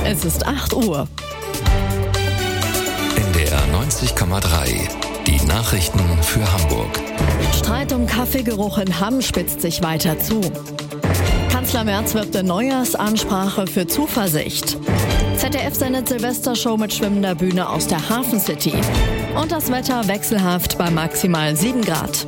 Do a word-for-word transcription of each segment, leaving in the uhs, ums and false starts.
Es ist acht Uhr. N D R neunzig Komma drei. Die Nachrichten für Hamburg. Streit um Kaffeegeruch in Hamm spitzt sich weiter zu. Kanzler Merz wirbt in Neujahrsansprache für Zuversicht. Z D F sendet Silvestershow mit schwimmender Bühne aus der Hafen City. Und das Wetter wechselhaft bei maximal sieben Grad.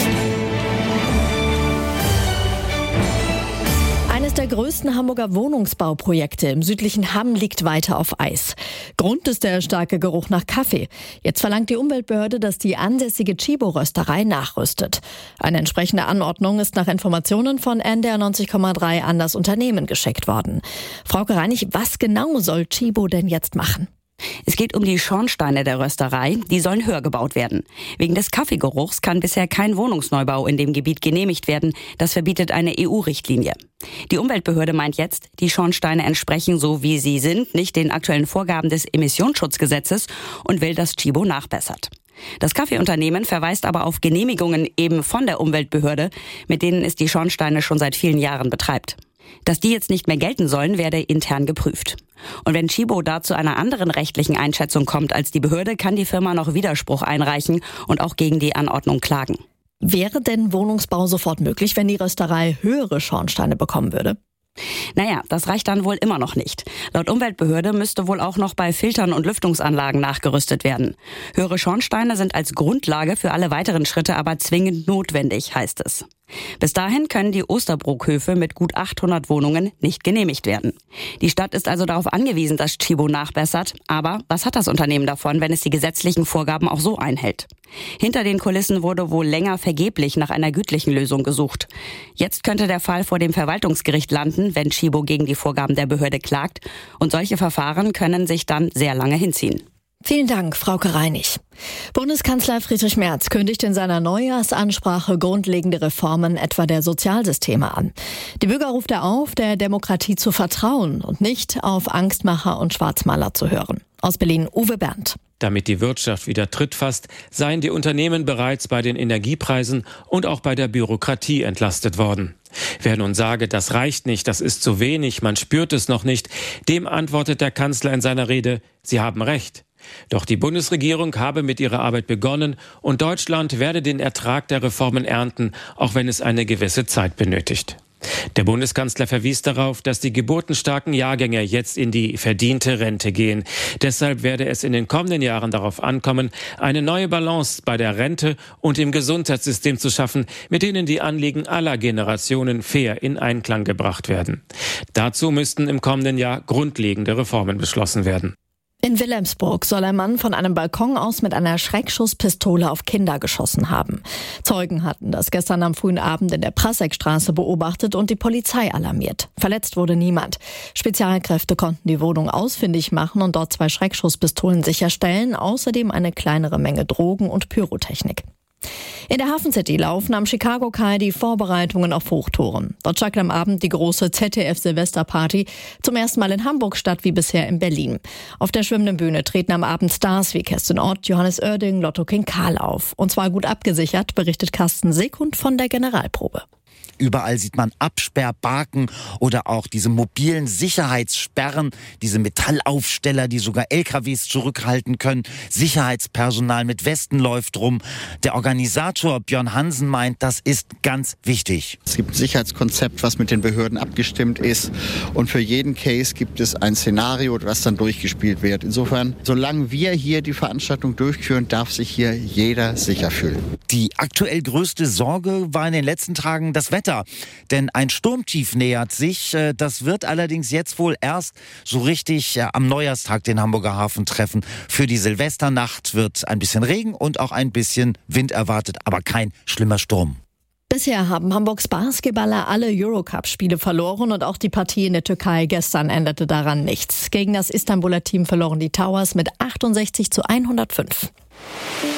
Eines der größten Hamburger Wohnungsbauprojekte im südlichen Hamm liegt weiter auf Eis. Grund ist der starke Geruch nach Kaffee. Jetzt verlangt die Umweltbehörde, dass die ansässige Tchibo-Rösterei nachrüstet. Eine entsprechende Anordnung ist nach Informationen von N D R neunzig Komma drei an das Unternehmen geschickt worden. Frauke Reinig, was genau soll Tchibo denn jetzt machen? Es geht um die Schornsteine der Rösterei, die sollen höher gebaut werden. Wegen des Kaffeegeruchs kann bisher kein Wohnungsneubau in dem Gebiet genehmigt werden. Das verbietet eine E U-Richtlinie. Die Umweltbehörde meint jetzt, die Schornsteine entsprechen, so wie sie sind, nicht den aktuellen Vorgaben des Emissionsschutzgesetzes und will, dass Tchibo nachbessert. Das Kaffeeunternehmen verweist aber auf Genehmigungen eben von der Umweltbehörde, mit denen es die Schornsteine schon seit vielen Jahren betreibt. Dass die jetzt nicht mehr gelten sollen, werde intern geprüft. Und wenn Tchibo da zu einer anderen rechtlichen Einschätzung kommt als die Behörde, kann die Firma noch Widerspruch einreichen und auch gegen die Anordnung klagen. Wäre denn Wohnungsbau sofort möglich, wenn die Rösterei höhere Schornsteine bekommen würde? Naja, das reicht dann wohl immer noch nicht. Laut Umweltbehörde müsste wohl auch noch bei Filtern und Lüftungsanlagen nachgerüstet werden. Höhere Schornsteine sind als Grundlage für alle weiteren Schritte aber zwingend notwendig, heißt es. Bis dahin können die Osterbruckhöfe mit gut achthundert Wohnungen nicht genehmigt werden. Die Stadt ist also darauf angewiesen, dass Tchibo nachbessert. Aber was hat das Unternehmen davon, wenn es die gesetzlichen Vorgaben auch so einhält? Hinter den Kulissen wurde wohl länger vergeblich nach einer gütlichen Lösung gesucht. Jetzt könnte der Fall vor dem Verwaltungsgericht landen, wenn Tchibo gegen die Vorgaben der Behörde klagt. Und solche Verfahren können sich dann sehr lange hinziehen. Vielen Dank, Frauke Reinig. Bundeskanzler Friedrich Merz kündigt in seiner Neujahrsansprache grundlegende Reformen etwa der Sozialsysteme an. Die Bürger ruft er auf, der Demokratie zu vertrauen und nicht auf Angstmacher und Schwarzmaler zu hören. Aus Berlin Uwe Berndt. Damit die Wirtschaft wieder Tritt fasst, seien die Unternehmen bereits bei den Energiepreisen und auch bei der Bürokratie entlastet worden. Wer nun sage, das reicht nicht, das ist zu wenig, man spürt es noch nicht, dem antwortet der Kanzler in seiner Rede, Sie haben recht. Doch die Bundesregierung habe mit ihrer Arbeit begonnen und Deutschland werde den Ertrag der Reformen ernten, auch wenn es eine gewisse Zeit benötigt. Der Bundeskanzler verwies darauf, dass die geburtenstarken Jahrgänge jetzt in die verdiente Rente gehen. Deshalb werde es in den kommenden Jahren darauf ankommen, eine neue Balance bei der Rente und im Gesundheitssystem zu schaffen, mit denen die Anliegen aller Generationen fair in Einklang gebracht werden. Dazu müssten im kommenden Jahr grundlegende Reformen beschlossen werden. In Wilhelmsburg soll ein Mann von einem Balkon aus mit einer Schreckschusspistole auf Kinder geschossen haben. Zeugen hatten das gestern am frühen Abend in der Prasseckstraße beobachtet und die Polizei alarmiert. Verletzt wurde niemand. Spezialkräfte konnten die Wohnung ausfindig machen und dort zwei Schreckschusspistolen sicherstellen, außerdem eine kleinere Menge Drogen und Pyrotechnik. In der Hafen City laufen am Chicago Kai die Vorbereitungen auf Hochtouren. Dort steigt am Abend die große Z D F-Silvesterparty zum ersten Mal in Hamburg statt wie bisher in Berlin. Auf der schwimmenden Bühne treten am Abend Stars wie Kerstin Ott, Johannes Oerding, Lotto King Karl auf. Und zwar gut abgesichert, berichtet Carsten Sekund von der Generalprobe. Überall sieht man Absperrbarken oder auch diese mobilen Sicherheitssperren, diese Metallaufsteller, die sogar L K Ws zurückhalten können. Sicherheitspersonal mit Westen läuft rum. Der Organisator Björn Hansen meint, das ist ganz wichtig. Es gibt ein Sicherheitskonzept, was mit den Behörden abgestimmt ist. Und für jeden Case gibt es ein Szenario, was dann durchgespielt wird. Insofern, solange wir hier die Veranstaltung durchführen, darf sich hier jeder sicher fühlen. Die aktuell größte Sorge war in den letzten Tagen das Wetter. Denn ein Sturmtief nähert sich. Das wird allerdings jetzt wohl erst so richtig am Neujahrstag den Hamburger Hafen treffen. Für die Silvesternacht wird ein bisschen Regen und auch ein bisschen Wind erwartet, aber kein schlimmer Sturm. Bisher haben Hamburgs Basketballer alle Eurocup-Spiele verloren und auch die Partie in der Türkei gestern änderte daran nichts. Gegen das Istanbuler Team verloren die Towers mit achtundsechzig zu hundertfünf.